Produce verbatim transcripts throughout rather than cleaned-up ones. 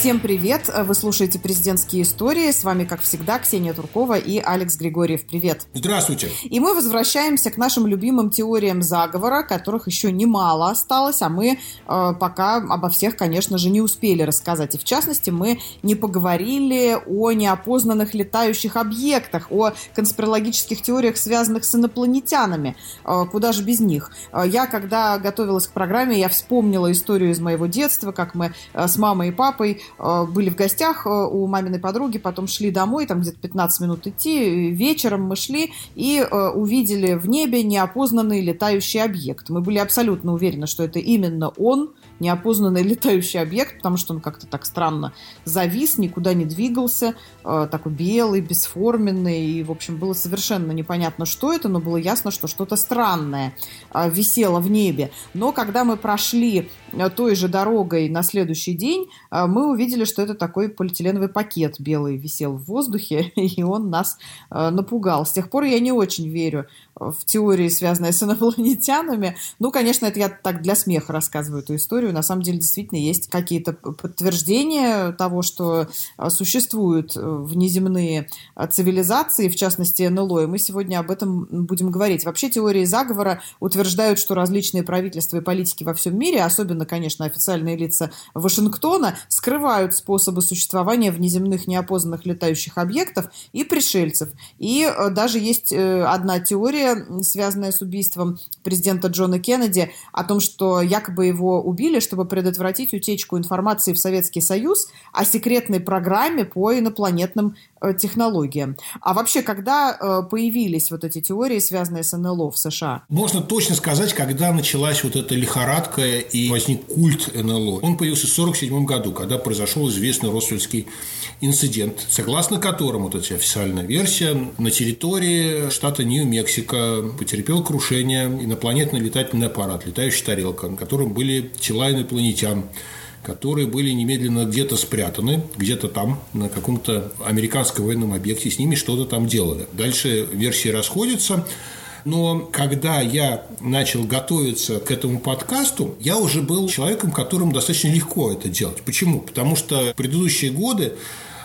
Всем привет! Вы слушаете «Президентские истории». С вами, как всегда, Ксения Туркова и Алекс Григорьев. Привет! Здравствуйте! И мы возвращаемся к нашим любимым теориям заговора, которых еще немало осталось, а мы э, пока обо всех, конечно же, не успели рассказать. И в частности, мы не поговорили о неопознанных летающих объектах, о конспирологических теориях, связанных с инопланетянами. Э, куда же без них? Э, я, когда готовилась к программе, я вспомнила историю из моего детства, как мы э, с мамой и папой были в гостях у маминой подруги, потом шли домой, там где-то пятнадцать минут идти, вечером мы шли и э, увидели в небе неопознанный летающий объект. Мы были абсолютно уверены, что это именно он, неопознанный летающий объект, потому что он как-то так странно завис, никуда не двигался, э, такой белый, бесформенный, и, в общем, было совершенно непонятно, что это, но было ясно, что что-то странное э, висело в небе. Но когда мы прошли э, той же дорогой на следующий день, э, мы увидели, что это такой полиэтиленовый пакет белый висел в воздухе, и он нас э, напугал. С тех пор я не очень верю в теории, связанные с инопланетянами. Ну, конечно, это я так для смеха рассказываю эту историю. На самом деле, действительно, есть какие-то подтверждения того, что существуют внеземные цивилизации, в частности, эн эл о, и мы сегодня об этом будем говорить. Вообще, теории заговора утверждают, что различные правительства и политики во всем мире, особенно, конечно, официальные лица Вашингтона, скрывают способы существования внеземных неопознанных летающих объектов и пришельцев. И даже есть одна теория, связанная с убийством президента Джона Кеннеди, о том, что якобы его убили, чтобы предотвратить утечку информации в Советский Союз о секретной программе по инопланетным э, технологиям. А вообще, когда э, появились вот эти теории, связанные с эн эл о в США? Можно точно сказать, когда началась вот эта лихорадка и возник культ эн эл о. Он появился в сорок седьмом году, когда произошел известный Росвельский инцидент, согласно которому, вот эта официальная версия, на территории штата Нью-Мексико потерпел крушение инопланетный летательный аппарат, летающая тарелка, на котором были тела инопланетян, которые были немедленно где-то спрятаны, где-то там, на каком-то американском военном объекте, с ними что-то там делали. Дальше версии расходятся. Но когда я начал готовиться к этому подкасту, я уже был человеком, которому достаточно легко это делать. Почему? Потому что в предыдущие годы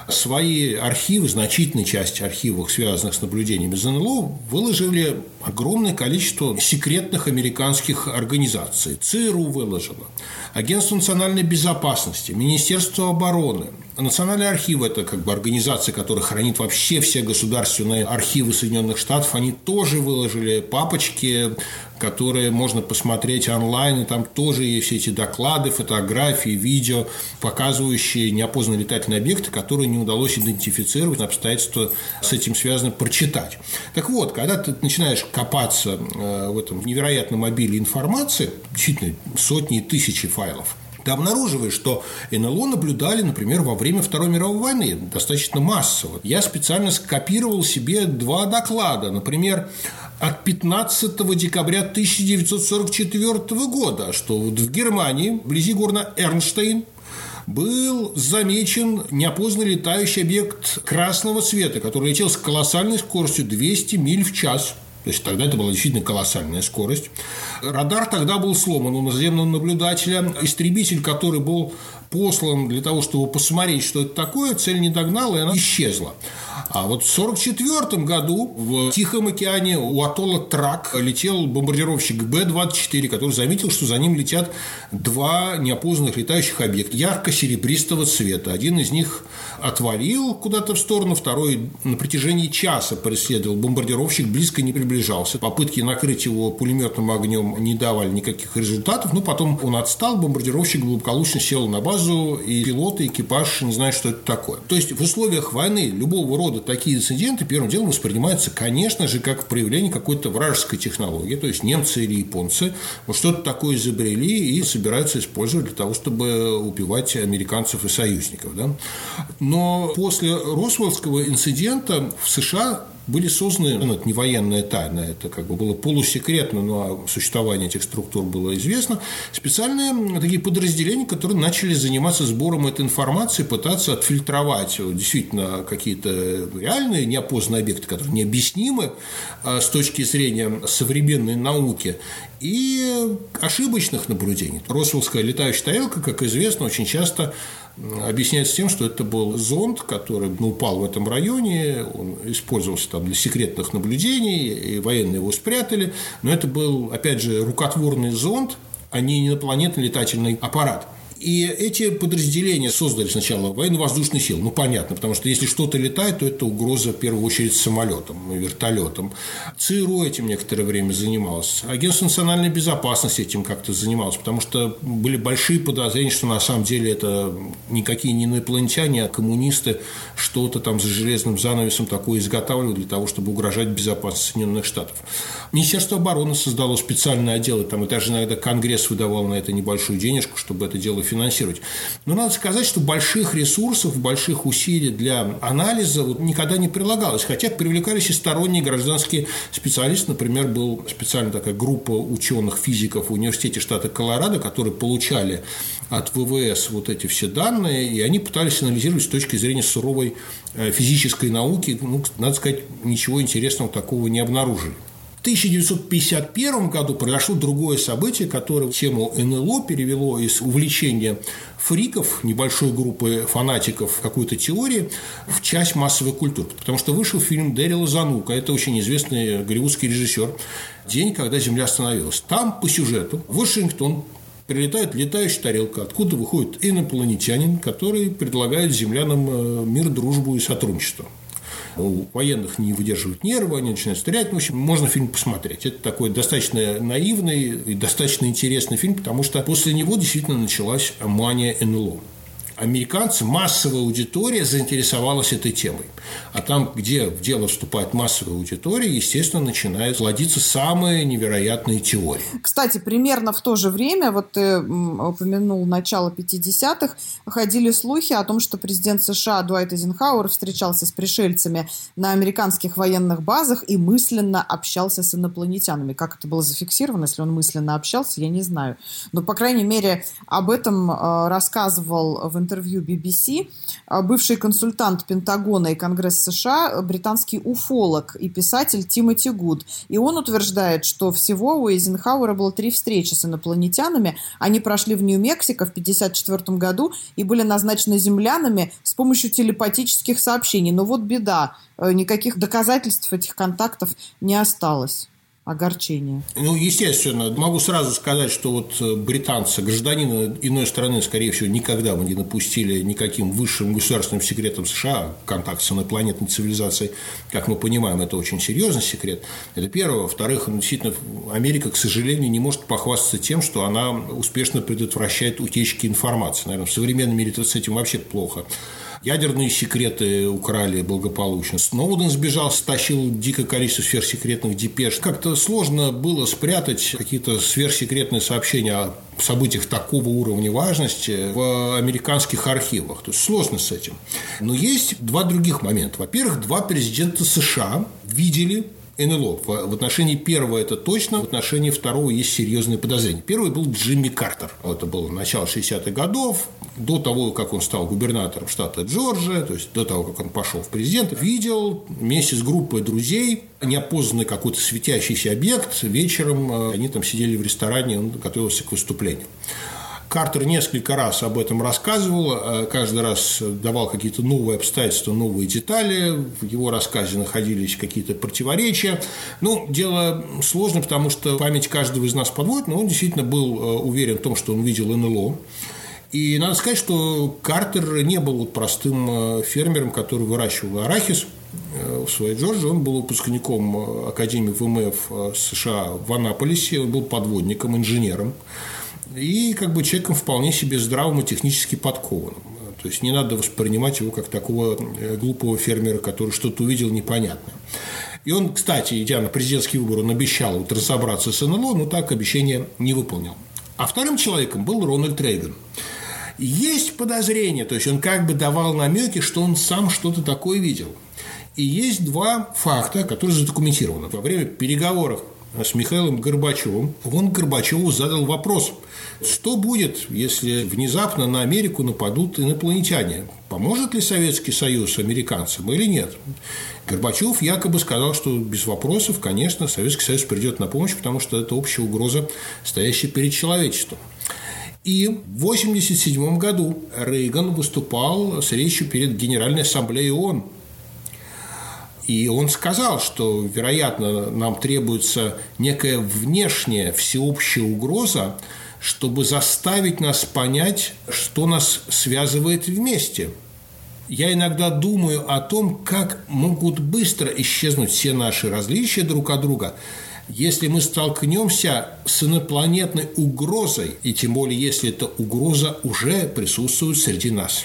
свои архивы, значительной части архивов, связанных с наблюдениями за эн эл о, выложили огромное количество секретных американских организаций. ЦРУ выложила, Агентство национальной безопасности, Министерство обороны, Национальные архивы – это как бы организация, которая хранит вообще все государственные архивы Соединенных Штатов. Они тоже выложили папочки, которые можно посмотреть онлайн, и там тоже есть все эти доклады, фотографии, видео, показывающие неопознанные летательные объекты, которые не удалось идентифицировать, обстоятельства с этим связаны, прочитать. Так вот, когда ты начинаешь копаться в этом невероятном обилии информации, действительно сотни и тысячи файлов, ты обнаруживаешь, что эн эл о наблюдали, например, во время Второй мировой войны достаточно массово. Я специально скопировал себе два доклада, например, от пятнадцатого декабря тысяча девятьсот сорок четвёртого года, что вот в Германии, вблизи города Эрнштейн, был замечен неопознанный летающий объект красного цвета, который летел с колоссальной скоростью двести миль в час. То есть тогда это была действительно колоссальная скорость. Радар тогда был сломан у наземного наблюдателя. Истребитель, который был послан для того, чтобы посмотреть, что это такое, цель не догнала, и она исчезла. А вот в сорок четвёртом году в Тихом океане у атолла Трак летел бомбардировщик Бэ двадцать четыре, который заметил, что за ним летят два неопознанных летающих объекта ярко-серебристого цвета. Один из них отвалил куда-то в сторону, второй на протяжении часа преследовал бомбардировщик, близко не приближался. Попытки накрыть его пулеметным огнем не давали никаких результатов. Ну, потом он отстал, бомбардировщик благополучно сел на базу, и пилот, и экипаж не знают, что это такое. То есть в условиях войны любого рода такие инциденты первым делом воспринимаются, конечно же, как проявление какой-то вражеской технологии, то есть немцы или японцы вот что-то такое изобрели и собираются использовать для того, чтобы убивать американцев и союзников. Да? Но после Росвеллского инцидента в США были созданы, ну, это не военная тайна, это как бы было полусекретно, но существование этих структур было известно, специальные такие подразделения, которые начали заниматься сбором этой информации, пытаться отфильтровать действительно какие-то реальные неопознанные объекты, которые необъяснимы с точки зрения современной науки, и ошибочных наблюдений. Росвеллская летающая тарелка, как известно, очень часто объясняется тем, что это был зонд, который ну, упал в этом районе, он использовался там для секретных наблюдений, и военные его спрятали, но это был, опять же, рукотворный зонд, а не инопланетный летательный аппарат. И эти подразделения создали сначала военно-воздушные силы. Ну, понятно, потому что если что-то летает, то это угроза, в первую очередь, самолетом и вертолетом. ЦРУ этим некоторое время занималось. Агентство национальной безопасности этим как-то занималось, потому что были большие подозрения, что на самом деле это никакие не инопланетяне, а коммунисты что-то там за железным занавесом такое изготавливают для того, чтобы угрожать безопасности Соединенных Штатов. Министерство обороны создало специальные отделы, там и даже иногда Конгресс выдавал на это небольшую денежку, чтобы это дело финансировать. Но надо сказать, что больших ресурсов, больших усилий для анализа вот никогда не прилагалось, хотя привлекались и сторонние гражданские специалисты. Например, была специальная такая группа ученых-физиков в университете штата Колорадо, которые получали от ВВС вот эти все данные, и они пытались анализировать с точки зрения суровой физической науки. Ну, надо сказать, ничего интересного такого не обнаружили. В тысяча девятьсот пятьдесят первом году произошло другое событие, которое тему эн эл о перевело из увлечения фриков, небольшой группы фанатиков какой-то теории, в часть массовой культуры. Потому что вышел фильм Дэрила Занука, это очень известный голливудский режиссер, «День, когда Земля остановилась». Там по сюжету в Вашингтон прилетает летающая тарелка, откуда выходит инопланетянин, который предлагает землянам мир, дружбу и сотрудничество. У военных не выдерживают нервы, они начинают стрелять. В общем, можно фильм посмотреть. Это такой достаточно наивный и достаточно интересный фильм, потому что после него действительно началась мания эн эл о. Американцы, массовая аудитория заинтересовалась этой темой. А там, где в дело вступает массовая аудитория, естественно, начинают плодиться самые невероятные теории. Кстати, примерно в то же время, вот ты упомянул начало пятидесятых, ходили слухи о том, что президент США Дуайт Эйзенхауэр встречался с пришельцами на американских военных базах и мысленно общался с инопланетянами. Как это было зафиксировано, если он мысленно общался, я не знаю. Но, по крайней мере, об этом рассказывал в интернете интервью би би си бывший консультант Пентагона и Конгресса США, британский уфолог и писатель Тимоти Гуд. И он утверждает, что всего у Эйзенхауэра было три встречи с инопланетянами. Они прошли в Нью-Мексико в пятьдесят четвёртом году и были назначены землянами с помощью телепатических сообщений. Но вот беда, никаких доказательств этих контактов не осталось. Огорчение. Ну, естественно, могу сразу сказать, что вот британцы, гражданина иной страны, скорее всего, никогда бы не допустили никаким высшим государственным секретом США, контакт с инопланетной цивилизацией, как мы понимаем, это очень серьезный секрет. Это первое. Во-вторых, действительно, Америка, к сожалению, не может похвастаться тем, что она успешно предотвращает утечки информации. Наверное, в современном мире с этим вообще плохо. Ядерные секреты украли благополучно. Сноуден сбежал, стащил дикое количество сверхсекретных депеш. Как-то сложно было спрятать какие-то сверхсекретные сообщения о событиях такого уровня важности в американских архивах. То есть сложно с этим. Но есть два других момента. Во-первых, два президента США видели эн эл о. В отношении первого это точно, в отношении второго есть серьезные подозрения. Первый был Джимми Картер. Это было начало шестидесятых годов, до того, как он стал губернатором штата Джорджия, то есть до того, как он пошел в президенты, видел вместе с группой друзей неопознанный какой-то светящийся объект. Вечером они там сидели в ресторане, он готовился к выступлению. Картер несколько раз об этом рассказывал, каждый раз давал какие-то новые обстоятельства, новые детали, в его рассказе находились какие-то противоречия. Ну, дело сложно, потому что память каждого из нас подводит, но он действительно был уверен в том, что он видел эн эл о. И надо сказать, что Картер не был вот простым фермером, который выращивал арахис в своей Джорджии. Он был выпускником Академии вэ эм эф США в Аннаполисе, он был подводником, инженером. И как бы человеком вполне себе здравым и технически подкованным. То есть не надо воспринимать его как такого глупого фермера, который что-то увидел непонятное. И он, кстати, идя на президентский выбор, он обещал вот разобраться с эн эл о, но так обещание не выполнил. А вторым человеком был Рональд Рейган. Есть подозрение, то есть он как бы давал намеки, что он сам что-то такое видел. И есть два факта, которые задокументированы. Во время переговоров с Михаилом Горбачевым он Горбачеву задал вопрос, что будет, если внезапно на Америку нападут инопланетяне? Поможет ли Советский Союз американцам или нет? Горбачев якобы сказал, что без вопросов, конечно, Советский Союз придет на помощь, потому что это общая угроза, стоящая перед человечеством. И в восемьдесят седьмом году Рейган выступал с речью перед Генеральной Ассамблеей ООН. И он сказал, что, вероятно, нам требуется некая внешняя всеобщая угроза, чтобы заставить нас понять, что нас связывает вместе. Я иногда думаю о том, как могут быстро исчезнуть все наши различия друг от друга, если мы столкнемся с инопланетной угрозой, и тем более, если эта угроза уже присутствует среди нас.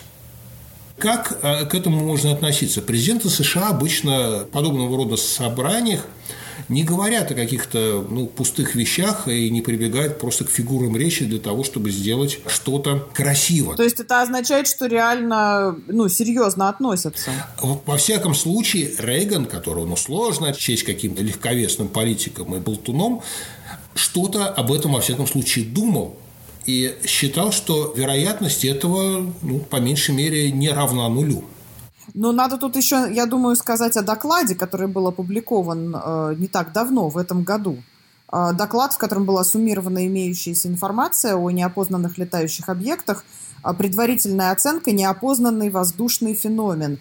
Как к этому можно относиться? Президенты США обычно в подобного рода собраниях не говорят о каких-то ну, пустых вещах и не прибегают просто к фигурам речи для того, чтобы сделать что-то красиво. То есть это означает, что реально ну, серьезно относятся? Во всяком случае, Рейган, которого ну, сложно отчесть каким-то легковесным политиком и болтуном, что-то об этом во всяком случае думал. И считал, что вероятность этого, ну, по меньшей мере, не равна нулю. Но надо тут еще, я думаю, сказать о докладе, который был опубликован э, не так давно, в этом году. Э, доклад, в котором была суммирована имеющаяся информация о неопознанных летающих объектах, э, предварительная оценка «Неопознанный воздушный феномен».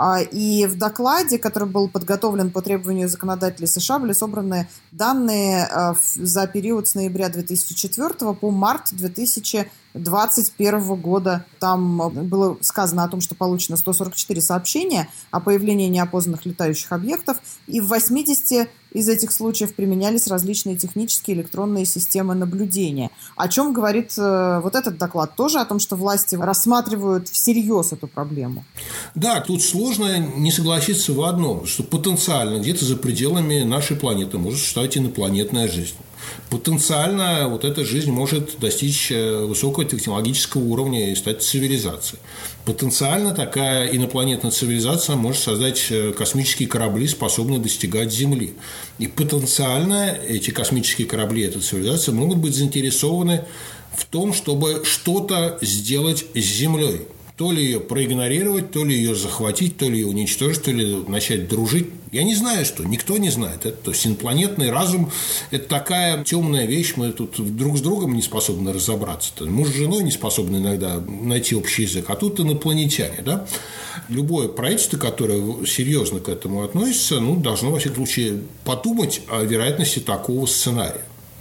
И в докладе, который был подготовлен по требованию законодателей США, были собраны данные за период с ноября две тысячи четвёртого по март две тысячи двадцать первого года. Там было сказано о том, что получено сто сорок четыре сообщения о появлении неопознанных летающих объектов, и в восьмидесяти из этих случаев применялись различные технические электронные системы наблюдения. О чем говорит э, вот этот доклад? Тоже о том, что власти рассматривают всерьез эту проблему. Да, тут сложно не согласиться в одном, что потенциально где-то за пределами нашей планеты может существовать инопланетная жизнь. Потенциально вот эта жизнь может достичь высокого технологического уровня и стать цивилизацией. Потенциально такая инопланетная цивилизация может создать космические корабли, способные достигать Земли. И потенциально эти космические корабли, эта цивилизация могут быть заинтересованы в том, чтобы что-то сделать с Землей. То ли ее проигнорировать, то ли ее захватить, то ли ее уничтожить, то ли начать дружить. Я не знаю, что. Никто не знает. Это, то есть инопланетный разум – это такая темная вещь. Мы тут друг с другом не способны разобраться. Муж с женой не способны иногда найти общий язык. А тут инопланетяне. Да? Любое правительство, которое серьезно к этому относится, ну, должно, во всяком случае, подумать о вероятности такого сценария.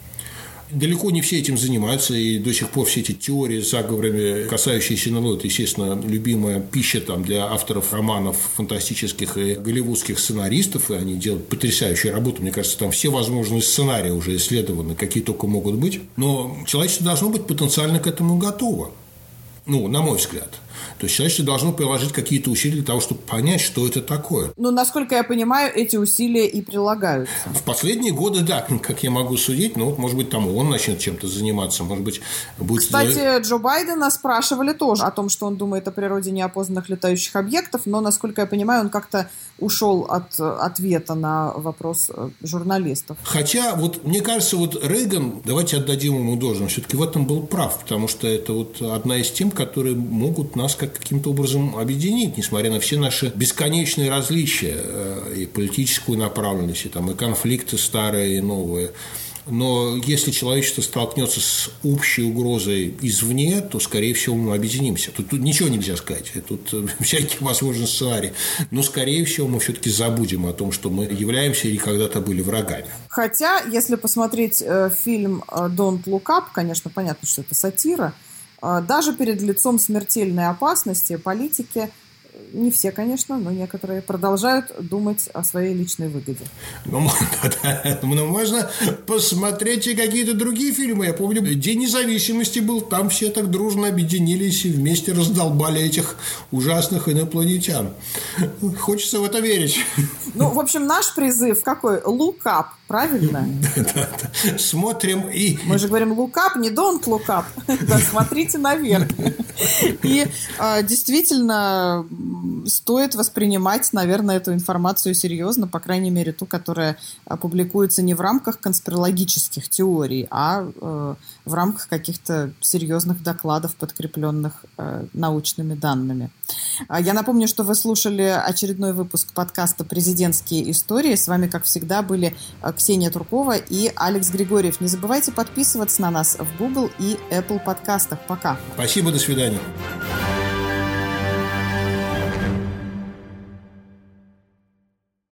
Далеко не все этим занимаются, и до сих пор все эти теории с заговорами, касающиеся эн эл о, это, естественно, любимая пища там, для авторов романов фантастических и голливудских сценаристов, и они делают потрясающую работу. Мне кажется, там все возможные сценарии уже исследованы, какие только могут быть. Но человечество должно быть потенциально к этому готово. Ну, на мой взгляд. То есть человечество должно приложить какие-то усилия для того, чтобы понять, что это такое. Ну, насколько я понимаю, эти усилия и прилагаются. В последние годы, да, как я могу судить, ну, может быть, там он начнет чем-то заниматься, может быть, будет... Кстати, Джо Байдена спрашивали тоже о том, что он думает о природе неопознанных летающих объектов, но, насколько я понимаю, он как-то ушел от ответа на вопрос журналистов. Хотя, вот, мне кажется, вот Рейган, давайте отдадим ему должное, все-таки в этом был прав, потому что это вот одна из тем, которые могут нас как каким-то образом объединить, несмотря на все наши бесконечные различия и политическую направленность, и, там, и конфликты старые и новые. Но если человечество столкнется с общей угрозой извне, то, скорее всего, мы объединимся. Тут, тут ничего нельзя сказать. Тут всякие возможные сценарии. Но, скорее всего, мы все-таки забудем о том, что мы являемся или когда-то были врагами. Хотя, если посмотреть э, фильм «Don't Look Up», конечно, понятно, что это сатира, э, даже перед лицом смертельной опасности политики, не все, конечно, но некоторые продолжают думать о своей личной выгоде. Ну, ну, можно посмотреть и какие-то другие фильмы. Я помню, День независимости был, там все так дружно объединились и вместе раздолбали этих ужасных инопланетян. Хочется в это верить. Ну, в общем, наш призыв какой? Look up, правильно? Да-да-да. Смотрим и... Мы же говорим look up, не don't look up. Да, смотрите наверх. И действительно... стоит воспринимать, наверное, эту информацию серьезно, по крайней мере, ту, которая публикуется не в рамках конспирологических теорий, а э, в рамках каких-то серьезных докладов, подкрепленных э, научными данными. Я напомню, что вы слушали очередной выпуск подкаста «Президентские истории». С вами, как всегда, были Ксения Туркова и Алекс Григорьев. Не забывайте подписываться на нас в Google и Apple подкастах. Пока. Спасибо, до свидания.